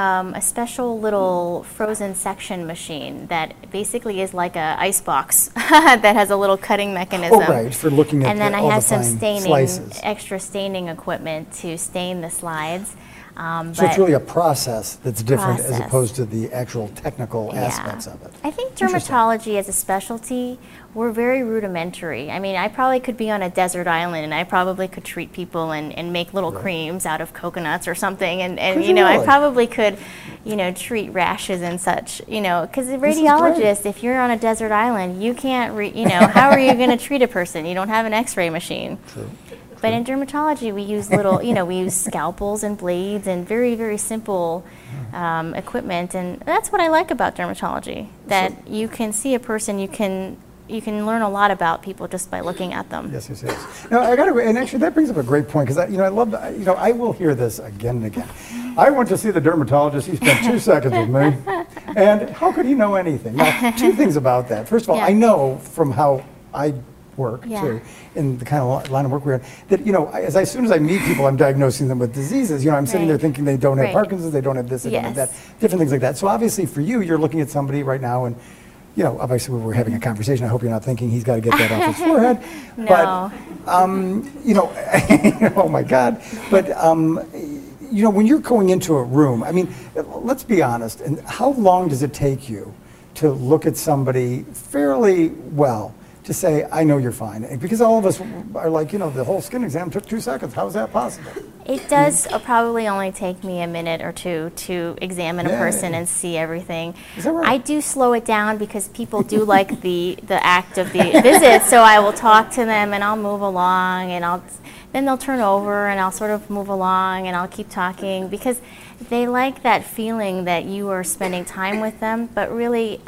a special little frozen section machine that basically is like a ice box that has a little cutting mechanism. Oh, right, for looking at And then all I have the some fine staining, slices. extra staining equipment to stain the slides. So it's really a process that's different as Process. opposed to the actual technical Yeah. aspects of it. I think Interesting. dermatology as a specialty, we're very rudimentary. I mean, I probably could be on a desert island and I probably could treat people and make little Right. creams out of coconuts or something. And Could you you know, I really? probably could, you know, treat rashes and such, you know, because the This is radiologist, if you're on a desert island, you can't, you know, how are you going to treat a person? You don't have an x-ray machine. True. But in dermatology, we use little, you know, we use scalpels and blades and very, very simple equipment, and that's what I like about dermatology. That you can see a person, you can learn a lot about people just by looking at them. Yes, yes, yes. Now, I got to, and actually that brings up a great point, because I love, I will hear this again and again. I went to see the dermatologist, he spent 2 seconds with me, and how could he know anything? Now, two things about that. First of all, Yeah. I know from how I work, Yeah. too, in the kind of line of work we're in, that, as soon as I meet people, I'm diagnosing them with diseases. I'm sitting there Right. thinking they don't have Right. Parkinson's, they don't have this, they don't have that, Yes. different things like that. So obviously for you, you're looking at somebody right now, and obviously we're having a conversation. I hope you're not thinking he's got to get that off his forehead. No. But, oh my God. But, when you're going into a room, I mean, let's be honest, and how long does it take you to look at somebody fairly well to say, I know you're fine? Because all of us are like, the whole skin exam took 2 seconds. How is that possible? It does probably only take me a minute or two to examine a Yeah. person and see everything. Is that right? I do slow it down because people do like the act of the visit, so I will talk to them and I'll move along, and then they'll turn over and I'll sort of move along and I'll keep talking, because they like that feeling that you are spending time with them. But really,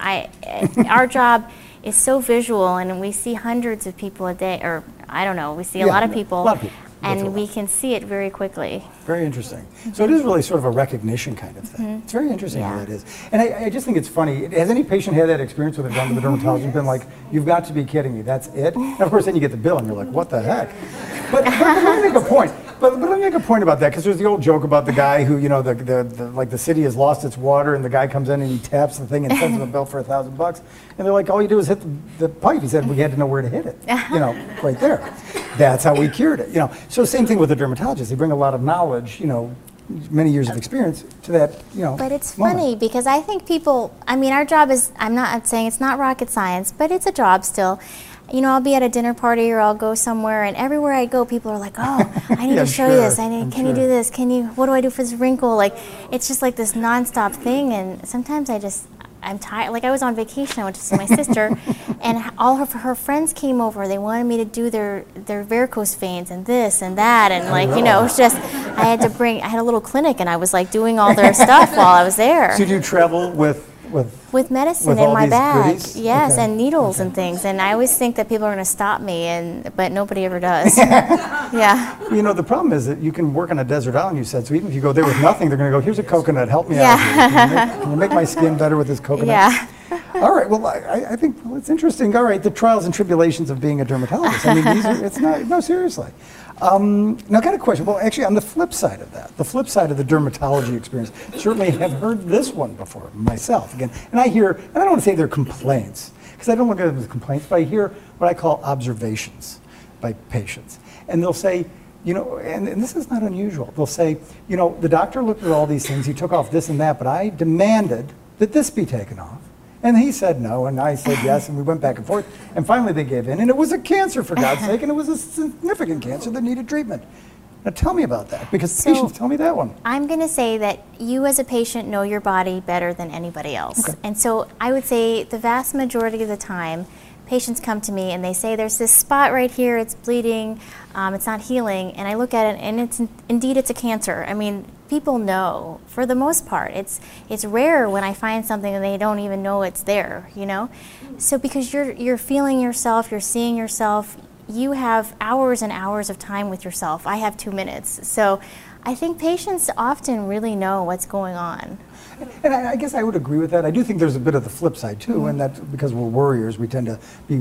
our job is so visual, and we see hundreds of people a day, or I don't know, we see a lot of people. A lot of people. That's a And lot. we can see it very quickly. Very interesting. So it is really sort of a recognition kind of thing. It's very interesting how Yeah. that is. And I just think it's funny. Has any patient had that experience with a gone to the dermatologist and been like, you've got to be kidding me, that's it? And of course then you get the bill and you're like, what the heck? But let me make a point. But let me make a point about that, because there's the old joke about the guy who, the city has lost its water, and the guy comes in and he taps the thing and sends him a bill for $1,000. And they're like, all you do is hit the pipe. He said, we had to know where to hit it, right there. That's how we cured it, So same thing with the dermatologist. They bring a lot of knowledge, many years of experience to that, But it's moment. funny because I think our job is, I'm not saying it's not rocket science, but it's a job still. I'll be at a dinner party or I'll go somewhere, and everywhere I go, people are like, oh, I need Yeah, to show you this. I'm Can you do this? What do I do for this wrinkle? Like, it's just like this nonstop thing, and sometimes I'm tired. Like, I was on vacation, I went to see my sister, and all of her friends came over. They wanted me to do their varicose veins and this and that, and it was just, I had a little clinic, and I was like doing all their stuff while I was there. So do you travel with With medicine with in all my these bag, goodies? yes, Okay. and needles and things. And I always think that people are going to stop me, but nobody ever does. Yeah. The problem is that you can work on a desert island, you said, so even if you go there with nothing, they're going to go, here's a coconut, help me out Yeah. here. Can you make my skin better with this coconut? Yeah. All right. Well, I think it's interesting. All right, the trials and tribulations of being a dermatologist. I mean, it's not. No, seriously. Now, I got a question. Well, actually, on the flip side of that, the flip side of the dermatology experience, certainly have heard this one before myself. Again, and I hear, and I don't want to say they're complaints because I don't look at them as complaints, but I hear what I call observations by patients, and they'll say. And this is not unusual. They'll say, the doctor looked at all these things, he took off this and that, but I demanded that this be taken off. And he said no, and I said yes, and we went back and forth. And finally they gave in, and it was a cancer, for God's sake, and it was a significant cancer that needed treatment. Now tell me about that, because patients tell me that one. I'm going to say that you as a patient know your body better than anybody else. Okay. And so I would say the vast majority of the time, patients come to me and they say, there's this spot right here, it's bleeding, it's not healing, and I look at it and indeed it's a cancer. I mean, people know, for the most part. It's rare when I find something and they don't even know it's there, So because you're feeling yourself, you're seeing yourself, you have hours and hours of time with yourself. I have 2 minutes. So I think patients often really know what's going on. And I guess I would agree with that. I do think there's a bit of the flip side too, and that because we're worriers, we tend to be,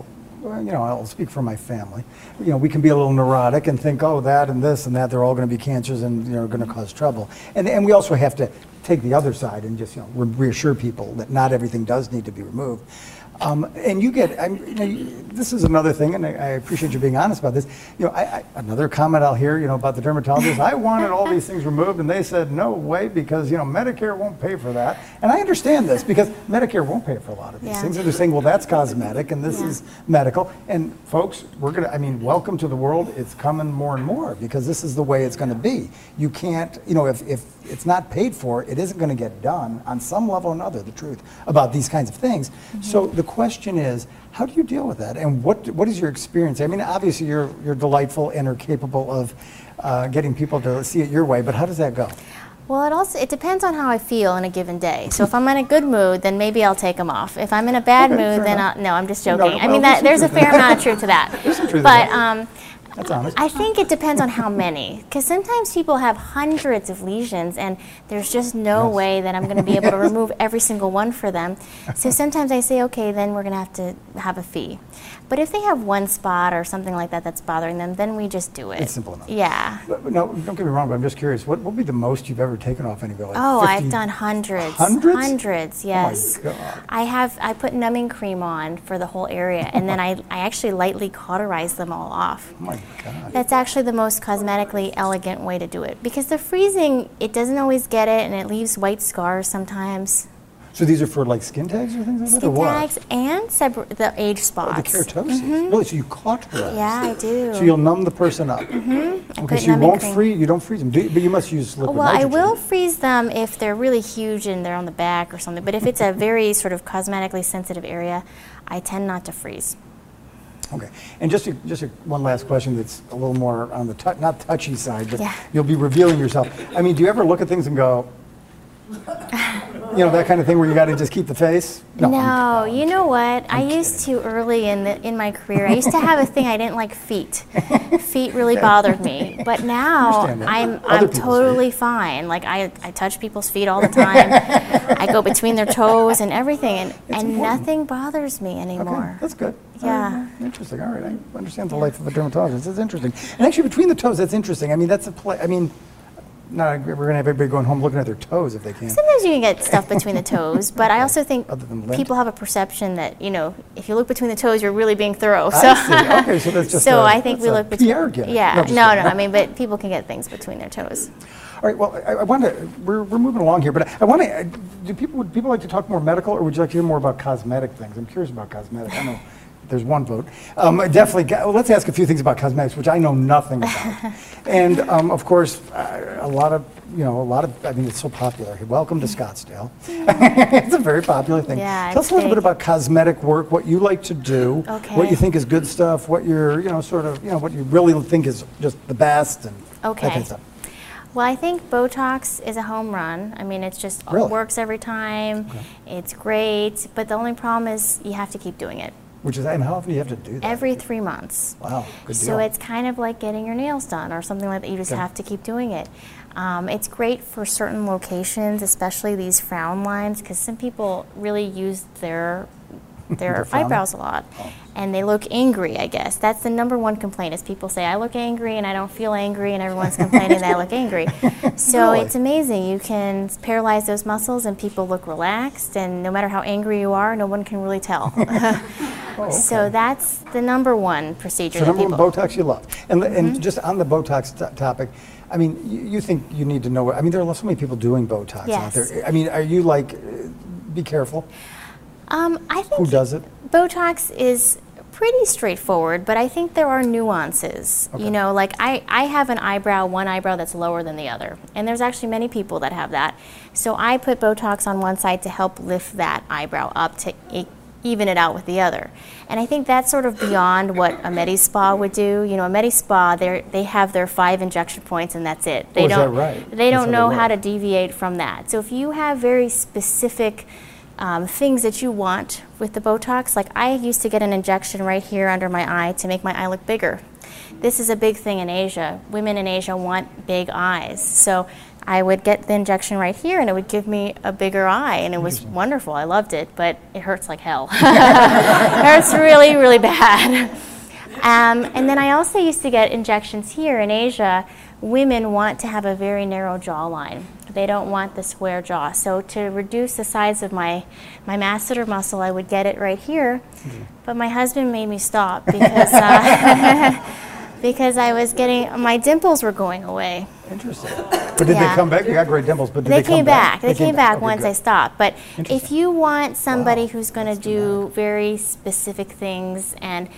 I'll speak for my family. We can be a little neurotic and think, oh, that and this and that, they're all going to be cancers and going to cause trouble. And we also have to take the other side and just reassure people that not everything does need to be removed. And you get, this is another thing, and I appreciate you being honest about this. Another comment I'll hear, about the dermatologist. I wanted all these things removed, and they said no way because Medicare won't pay for that. And I understand this because Medicare won't pay for a lot of these things. And they're saying, well, that's cosmetic, and this is medical. And folks, welcome to the world. It's coming more and more because this is the way it's going to be. You can't, if it's not paid for, it isn't going to get done on some level or another. The truth about these kinds of things. Mm-hmm. So the question is, how do you deal with that? And what is your experience? I mean, obviously you're delightful and are capable of getting people to see it your way, but how does that go? Well, it depends on how I feel in a given day. So if I'm in a good mood, then maybe I'll take them off. If I'm in a bad mood, then no, I'm just joking. There's a fair amount of truth to that. But that's honest. I think it depends on how many, because sometimes people have hundreds of lesions and there's just no way that I'm going to be able to remove every single one for them. So sometimes I say, okay, then we're going to have a fee. But if they have one spot or something like that that's bothering them, then we just do it. It's simple enough. Yeah. But no, don't get me wrong, but I'm just curious, what would be the most you've ever taken off anybody? Like I've done hundreds. Hundreds? Hundreds, yes. Oh my God. I put numbing cream on for the whole area, and then I actually lightly cauterize them all off. Oh my God. That's actually the most cosmetically elegant way to do it, because the freezing, it doesn't always get it, and it leaves white scars sometimes. So these are for like skin tags or things like that, or Skin what? tags and the age spots. The keratosis. Really? So you cauterize? Yeah, I do. So you'll numb the person up. Okay, so you don't freeze them, but you must use liquid Well, nitrogen. I will freeze them if they're really huge and they're on the back or something. But if it's a very sort of cosmetically sensitive area, I tend not to freeze. Okay, and just one last question that's a little more on the not touchy side, but you'll be revealing yourself. I mean, do you ever look at things and go, that kind of thing where you got to just keep the face? No, you know what? I used to early in my career. I used to have a thing. I didn't like feet. Feet really bothered me. But now I'm totally fine. Like I touch people's feet all the time. I go between their toes and everything, and nothing bothers me anymore. Okay, that's good. Yeah. Interesting. All right, I understand the life of a dermatologist. It's interesting. And actually, between the toes, that's interesting. I mean, that's a play. I mean. No, we're going to have everybody going home looking at their toes if they can. Sometimes you can get stuff between the toes, but I also think Other than lint? people have a perception that, if you look between the toes, you're really being thorough. So, I see. Okay, so that's just so I think we look between. PR gimmick. Yeah, No, I mean, but people can get things between their toes. All right. Well, I want to. We're moving along here, but I want to. Would people like to talk more medical, or would you like to hear more about cosmetic things? I'm curious about cosmetic. I know. There's one vote. Definitely, let's ask a few things about cosmetics, which I know nothing about. And of course, a lot of, I mean, it's so popular. Welcome to Scottsdale. It's a very popular thing. Yeah, Tell us a little bit about cosmetic work, what you like to do, what you think is good stuff, what you're, what you really think is just the best, and that kind of stuff. Well, I think Botox is a home run. I mean, it's just Really? works every time. Okay. It's great, but the only problem is you have to keep doing it. Which is, and how often do you have to do that? Every 3 months. Wow, good deal. So it's kind of like getting your nails done or something like that. You just Okay. have to keep doing it. It's great for certain locations, especially these frown lines, because some people really use their They're frowning? eyebrows a lot, Oh. and they look angry, I guess. That's the number one complaint is people say, I look angry and I don't feel angry, and everyone's complaining that I look angry. So Really? it's amazing. You can paralyze those muscles and people look relaxed, and no matter how angry you are, no one can really tell. Oh, okay. So that's the number one procedure So that number people... one, Botox you love. And just on the Botox topic, I mean, you think you need to know, I mean, there are so many people doing Botox out Yes. there. I mean, are you like, be careful, I think who does it? Botox is pretty straightforward, but I think there are nuances. Okay. You know, like I have an eyebrow, one eyebrow that's lower than the other, and there's actually many people that have that. So I put Botox on one side to help lift that eyebrow up to even it out with the other. And I think that's sort of beyond what a Medi-Spa would do. You know, a Medi-Spa, they have their 5 injection points and that's it. They Oh, is that don't, right? They That's don't how know they how to work. deviate from that. So if you have very specific things that you want with the Botox, like I used to get an injection right here under my eye to make my eye look bigger. This is a big thing in Asia. Women in Asia want big eyes. So I would get the injection right here and it would give me a bigger eye, and it was wonderful. I loved it, but it hurts like hell. It hurts really, really bad. And then I also used to get injections here in Asia. Women want to have a very narrow jawline. They don't want the square jaw. So to reduce the size of my masseter muscle, I would get it right here. But my husband made me stop because because I was getting, my dimples were going away. Interesting. But did they Yeah. come back? You got great dimples, but did They they come came back. They came back Okay, once good. I stopped. But if Interesting. you want somebody Wow, who's going to that's do very specific things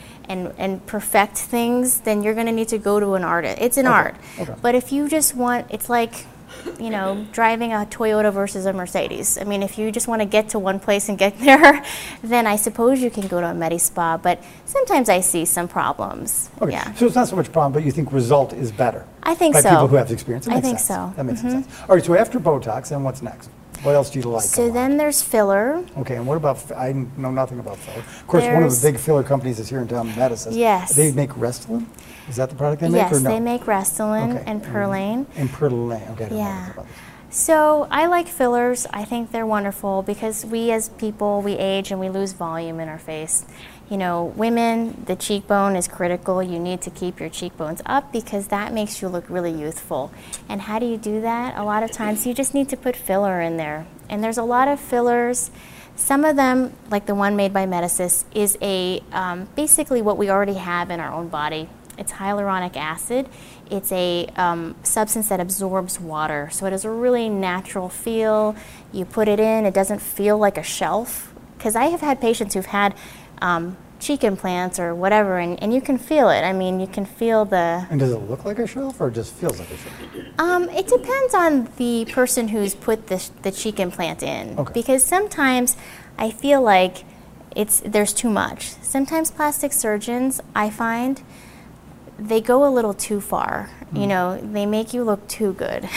and perfect things, then you're going to need to go to an artist. It's an art. okay. But if you just want, it's like, you know, driving a Toyota versus a Mercedes. I mean, if you just want to get to one place and get there, then I suppose you can go to a Medi-Spa. But sometimes I see some problems. Okay, Yeah. so it's not so much problem, but you think result is better? I think by so. people who have the experience. That I makes think sense. so. Mm-hmm. That makes sense. All right, so after Botox, then what's next? What else do you like? a So lot? then there's filler. Okay, and what about, I know nothing about filler. Of course, one of There's- the big filler companies is here in town, Medicis. Yes. They make Restylane? Is that the product they make, or Yes, no? they make Restylane Okay. and Perlane. And Perlane, okay, I don't know Yeah. anything about this. So I like fillers. I think they're wonderful because we as people, we age and we lose volume in our face. You know, women, the cheekbone is critical. You need to keep your cheekbones up because that makes you look really youthful. And how do you do that? A lot of times you just need to put filler in there. And there's a lot of fillers. Some of them, like the one made by Medicis, is a basically what we already have in our own body. It's hyaluronic acid. It's a substance that absorbs water, so it has a really natural feel. You put it in, it doesn't feel like a shelf. Because I have had patients who've had cheek implants or whatever, and you can feel it. I mean, you can feel the... And does it look like a shelf, or it just feels like a shelf? It depends on the person who's put the cheek implant in. Okay. Because sometimes I feel like there's too much. Sometimes plastic surgeons, I find, they go a little too far. You know, they make you look too good.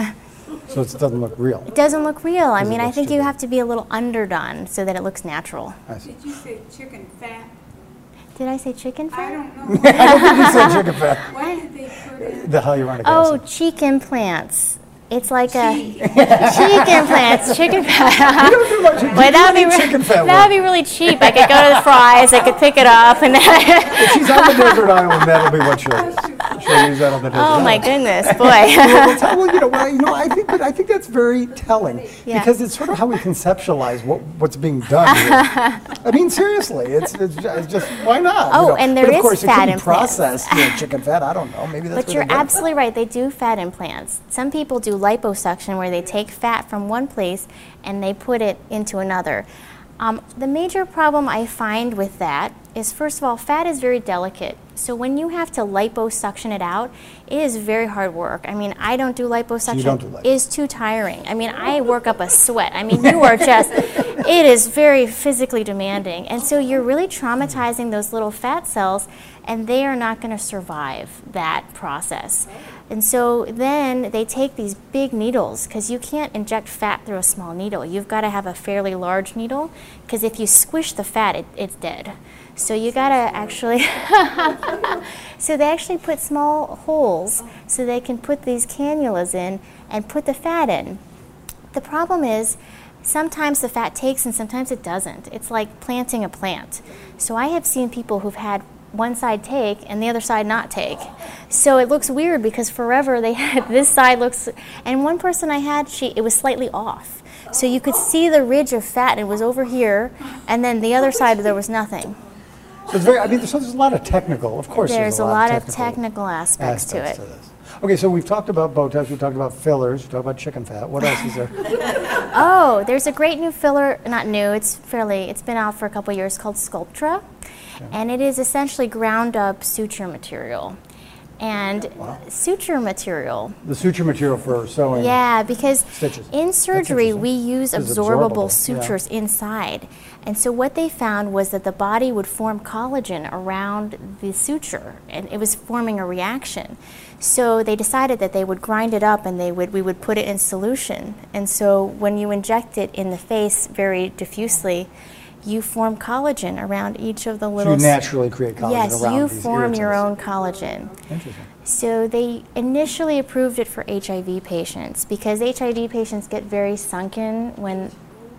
So it doesn't look real. It doesn't look real. I Because it mean, I looks think too you good. have to be a little underdone so that it looks natural. I see. Did you say chicken fat? Did I say chicken I fat? don't know. You said chicken fat. What did they put in? The hyaluronic Oh, acid. cheek implants. It's like a cheek implants, chicken fat. You don't do much. Well, that would be chicken fat that would be really cheap. I could go to the Fry's, I could pick it up, and then If she's on the desert island, that'll be what she'll use. She'll use that on the desert oh island. my goodness, boy. Well, I think that's very telling Yeah. because it's sort of how we conceptualize what's being done here. I mean, seriously, it's just why not? Oh, and there but of is course, it fat could be implants. processed, chicken fat. I don't know. Maybe that's. But what you're they get. absolutely right. They do fat implants. Some people do liposuction where they take fat from one place and they put it into another. The major problem I find with that is, first of all, fat is very delicate. So when you have to liposuction it out, it is very hard work. I mean, I don't do liposuction. You don't do lipo. It is too tiring. I mean, I work up a sweat. I mean, you are just, it is very physically demanding. And so you're really traumatizing those little fat cells, and they are not going to survive that process. And so then they take these big needles, because you can't inject fat through a small needle. You've got to have a fairly large needle, because if you squish the fat, it's dead. So you got to actually, so they actually put small holes so they can put these cannulas in and put the fat in. The problem is, sometimes the fat takes and sometimes it doesn't. It's like planting a plant. So I have seen people who've had one side take and the other side not take. So it looks weird because forever they had this side looks, and one person I had, it was slightly off. So you could see the ridge of fat, and it was over here, and then the other side there was nothing. So it's very, I mean, so there's a lot of technical, of course. There's a lot of technical technical aspects to it. this. Okay, so we've talked about Botox, we've talked about fillers, we've talked about chicken fat. What else is there? Oh, there's a great new filler, not new, it's been out for a couple years, called Sculptra. Okay. And it is essentially ground up suture material. And suture material. The suture material for sewing. Yeah, because stitches. In surgery we use absorbable sutures yeah. inside. And so what they found was that the body would form collagen around the suture, and it was forming a reaction. So they decided that they would grind it up and we would put it in solution. And so when you inject it in the face very diffusely, you form collagen around each of the little... So you naturally create collagen around these Yes, you form your irritants. own collagen. Interesting. So they initially approved it for HIV patients because HIV patients get very sunken when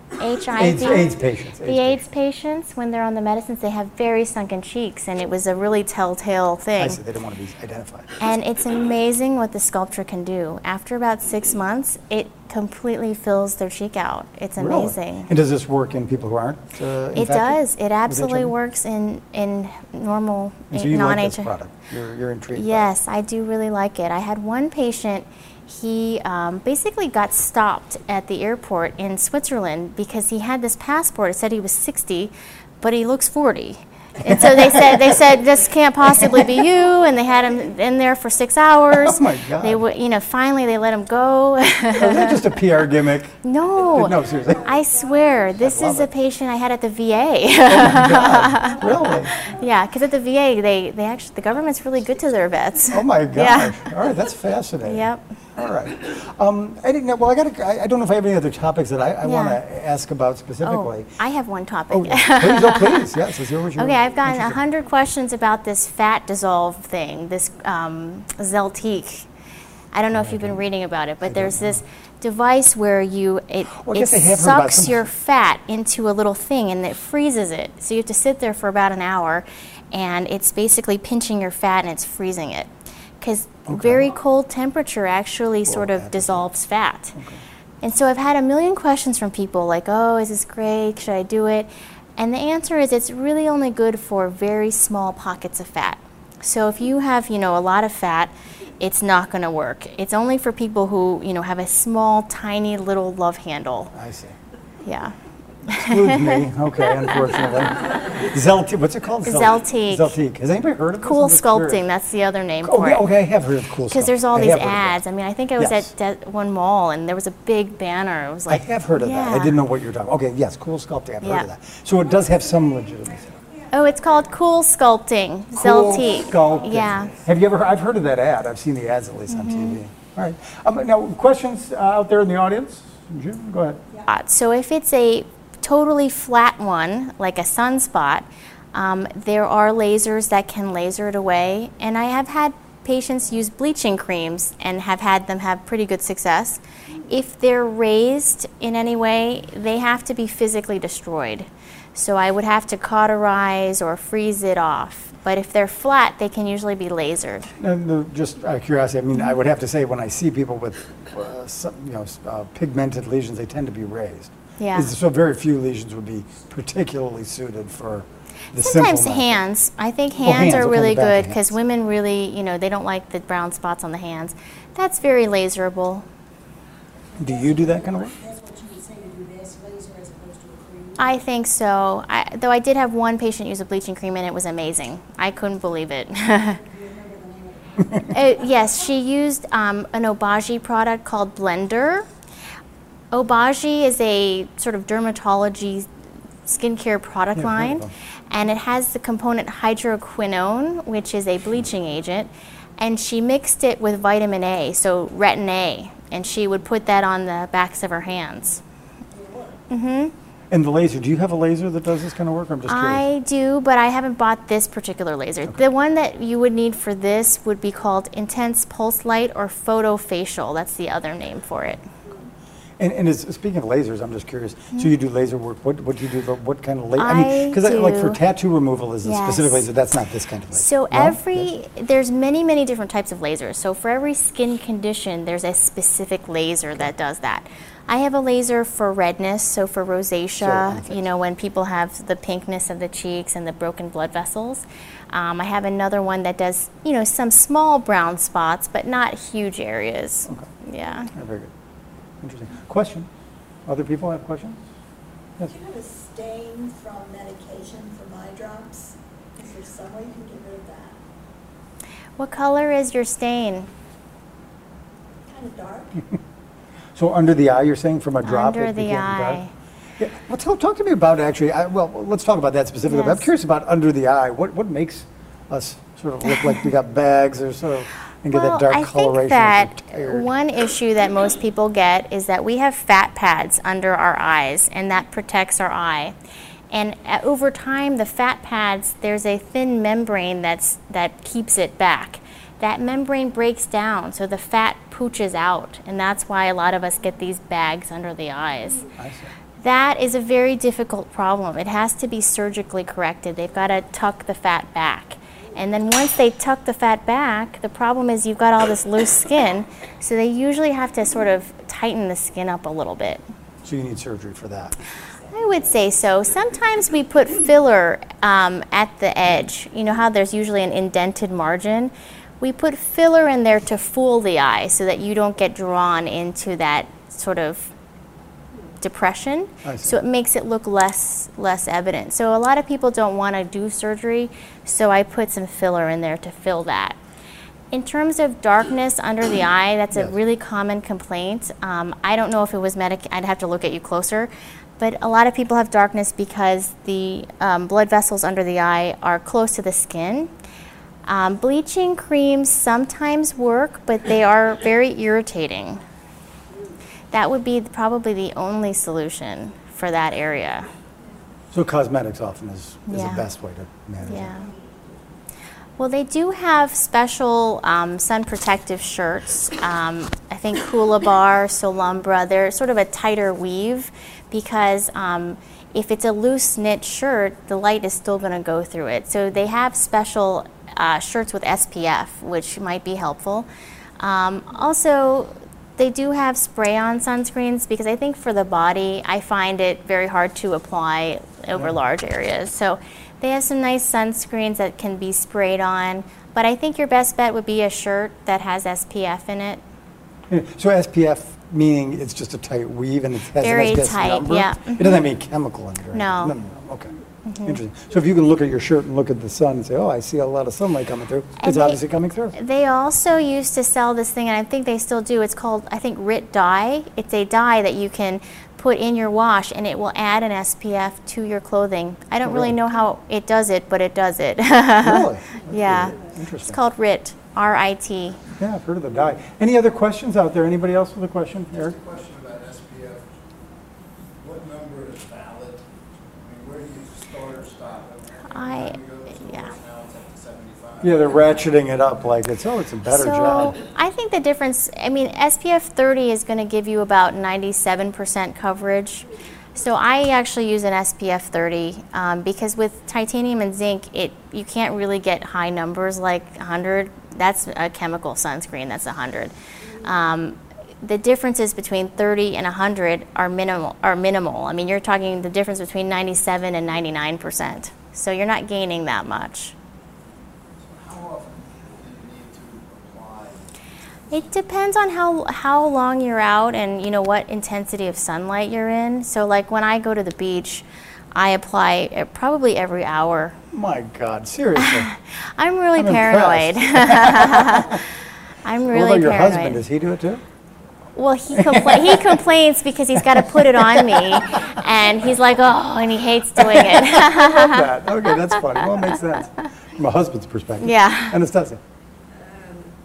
AIDS patients. The AIDS patients, when they're on the medicines, they have very sunken cheeks, and it was a really telltale thing. I see, they don't want to be identified. And it's amazing what the Sculptra can do. After about 6 months, it completely fills their cheek out. It's amazing. Really? And does this work in people who aren't infected? It does. It absolutely HIV? works in normal And so you like non-HIV. this product? You're intrigued Yes, I do really like it. I had one patient, he basically got stopped at the airport in Switzerland because he had this passport. It said he was 60, but he looks 40. And so they said this can't possibly be you, and they had him in there for 6 hours. Oh my God! They finally they let him go. Is that just a PR gimmick? No, No, seriously. I swear, this is a patient I had at the VA. Oh my God! Really? Yeah, because at the VA, they actually, the government's really good to their vets. Oh my gosh! Yeah. All right, that's fascinating. Yep. All right. I didn't know. Well, I don't know if I have any other topics that I want to ask about specifically. Oh, I have one topic. Oh, please. Yes, let's hear what you're Okay, I've gotten interested. 100 questions about this fat dissolve thing, this Zeltiq. I don't know if you've been reading about it, but there's this device where it guess I have heard about sucks some- your fat into a little thing and it freezes it. So you have to sit there for about an hour, and it's basically pinching your fat and it's freezing it. Because very cold temperature actually sort of dissolves fat. Okay. And so I've had a million questions from people like, oh, is this great? Should I do it? And the answer is it's really only good for very small pockets of fat. So if you have, a lot of fat, it's not going to work. It's only for people who, have a small, tiny little love handle. I see. Yeah. Excludes me. Okay, unfortunately. Zeltiq. What's it called? Zeltiq. Zeltiq. Has anybody heard of this? Cool I'm just Sculpting, curious. that's the other name for it. Okay, I have heard of Cool Sculpting. Because there's all I these have heard of ads. that. I mean, I think I was Yes. at one mall, and there was a big banner. It was I like, have heard of that. I yeah. didn't know what you're talking about. Okay, yes, Cool Sculpting. I've heard Yeah. of that. So it does have some legitimacy. Oh, it's called Cool Sculpting. Cool Zeltiq. Sculpting. Yeah. Have you ever? I've heard of that ad. I've seen the ads at least on TV. All right. Now, questions out there in the audience? Jim, go ahead. So if it's a totally flat one, like a sunspot, there are lasers that can laser it away. And I have had patients use bleaching creams and have had them have pretty good success. If they're raised in any way, they have to be physically destroyed. So I would have to cauterize or freeze it off. But if they're flat, they can usually be lasered. No, just out of curiosity, I mean, I would have to say when I see people with pigmented lesions, they tend to be raised. Yeah. So very few lesions would be particularly suited for the Sometimes simple method. hands. I think hands, hands are okay, really the back of good because hands. women really, they don't like the brown spots on the hands. That's very laserable. Do you do that kind of work? That's what you would say to do this laser as opposed to a cream. I think so. Though I did have one patient use a bleaching cream and it was amazing. I couldn't believe it. Do you remember the name of it? Yes, she used an Obagi product called Blender. Obagi is a sort of dermatology skincare product Yeah, line, wonderful. and it has the component hydroquinone, which is a bleaching agent. and she mixed it with vitamin A, so retin A, and she would put that on the backs of her hands. And the laser, do you have a laser that does this kind of work? I'm just curious. I do, but I haven't bought this particular laser. The one that you would need for this would be called intense pulse light or photofacial. That's the other name for it. And speaking of lasers, I'm just curious. So you do laser work. What do you do? What kind of laser? I because like for do- tattoo removal is a specific Yes. laser. That's not this kind of laser. So No? there's many different types of lasers. So for every skin condition, there's a specific laser that does that. I have a laser for redness, so for So, on the rosacea, face. you know, when people have the pinkness of the cheeks and the broken blood vessels. I have another one that does, you know, some small brown spots, but not huge areas. Okay. Yeah. Yeah, very good. Interesting. Question? Other people have questions? Yes. Do you have a stain from medication from eye drops? Is there some way you can get rid of that? What color is your stain? Kind of dark? So under the eye, you're saying from a drop? Under it the became dark? eye. Yeah. Well, talk to me about actually. Well, let's talk about that specifically. But I'm Yes. curious about under the eye. What makes us sort of look like we got bags or sort of and get that dark I coloration? think that as we're tired? one issue that most people get is that we have fat pads under our eyes, and that protects our eye. And over time, the fat pads, there's a thin membrane that keeps it back. That membrane breaks down, so the fat pooches out, and that's why a lot of us get these bags under the eyes. I see. That is a very difficult problem. It has to be surgically corrected. They've got to tuck the fat back. And then once they tuck the fat back, the problem is you've got all this loose skin, so they usually have to sort of tighten the skin up a little bit. So you need surgery for that. I would say so. Sometimes we put filler at the edge. You know how there's usually an indented margin? We put filler in there to fool the eye so that you don't get drawn into that sort of depression. I see. So it makes it look less evident. So a lot of people don't want to do surgery, so I put some filler in there to fill that. In terms of darkness under the eye, that's a Yes. really common complaint. I don't know if it was I'd have to look at you closer, but a lot of people have darkness because the blood vessels under the eye are close to the skin. Bleaching creams sometimes work, but they are very irritating. That would be probably the only solution for that area. So cosmetics often is Yeah. the best way to manage Yeah. it. Well, they do have special sun protective shirts. I think Hula Bar, Solumbra, they're sort of a tighter weave because if it's a loose knit shirt, the light is still going to go through it. So they have special shirts with SPF, which might be helpful. Also, they do have spray-on sunscreens because I think for the body, I find it very hard to apply over large areas. So they have some nice sunscreens that can be sprayed on, but I think your best bet would be a shirt that has SPF in it. Yeah. So SPF meaning it's just a tight weave and it has Very an SPF tight, number? yeah. It doesn't have any chemical in it, right? No. No. Okay. Interesting. So if you can look at your shirt and look at the sun and say, oh, I see a lot of sunlight coming through, it's they- obviously coming through. They also used to sell this thing, and I think they still do. It's called, I think, RIT dye. It's a dye that you can put in your wash, and it will add an SPF to your clothing. I don't really really? know how it does it, but it does it. Really? That's Yeah. really interesting. It's called RIT, R-I-T. Yeah, I've heard of the dye. Any other questions out there? Anybody else with a question? Eric? Question about SPF. What number is valid? I mean, where do you start or stop? I- When you go to stores yeah. Now it's up to 75. Yeah, they're ratcheting it up like it's a better job. I think the difference, I mean, SPF 30 is going to give you about 97% coverage. So I actually use an SPF 30 because with titanium and zinc, you can't really get high numbers like 100. That's a chemical sunscreen, that's 100. The differences between 30 and 100 are minimal. I mean, you're talking the difference between 97 and 99%. So you're not gaining that much. How often do you need to apply? It depends on how long you're out and what intensity of sunlight you're in. So like when I go to the beach, I apply it probably every hour. My God, seriously. I'm really I'm paranoid. I'm What really about your paranoid. husband? Does he do it too? Well, he complains because he's got to put it on me, and he's like, oh, and he hates doing it. That. Okay, that's funny. Well, it makes sense from a husband's perspective. Yeah. Anastasia.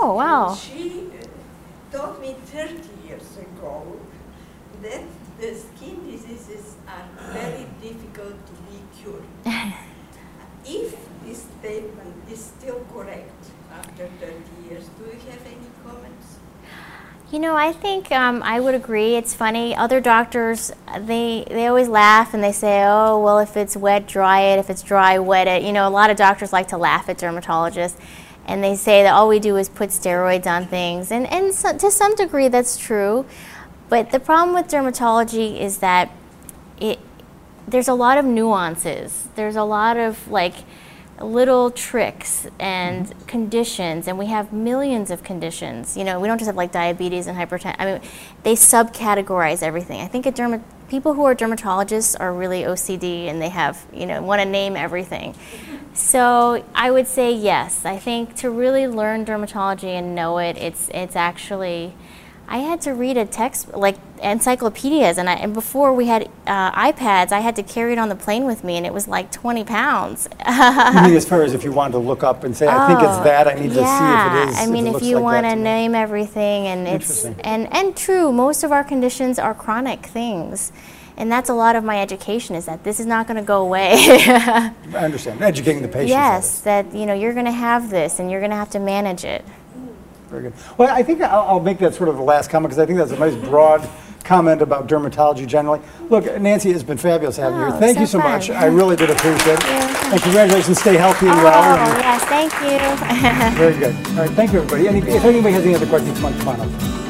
Oh, wow. She taught me 30 years ago that the skin diseases are very difficult to be cured. If this statement is still correct after 30 years, do you have any comments? You know, I think I would agree. It's funny. Other doctors, they always laugh and they say, oh, well, if it's wet, dry it. If it's dry, wet it. You know, a lot of doctors like to laugh at dermatologists. And they say that all we do is put steroids on things. And so, to some degree, that's true. But the problem with dermatology is that there's a lot of nuances. There's a lot of, like, little tricks and conditions, and we have millions of conditions. You know, we don't just have like diabetes and hypertension. I mean, they subcategorize everything. I think people who are dermatologists are really OCD, and they have, you know, want to name everything. So I would say yes. I think to really learn dermatology and know it, it's actually, I had to read a text, like encyclopedias, and before we had iPads, I had to carry it on the plane with me, and it was like 20 pounds. You mean as far as if you wanted to look up and say, I think it's that, I need to see if it is. I mean, if you want to name everything, and and true, most of our conditions are chronic things. And that's a lot of my education, is that this is not going to go away. I understand. Educating the patients. Yes, that, you know, you're going to have this, and you're going to have to manage it. Very good. Well, I think I'll make that sort of the last comment, because I think that's a nice broad comment about dermatology generally. Look, Nancy, it's been fabulous having you here. Thank you so much. I really did appreciate it. And congratulations. Stay healthy and well. Oh, yes, thank you. Very good. All right, thank you, everybody. If anybody has any other questions, come on up.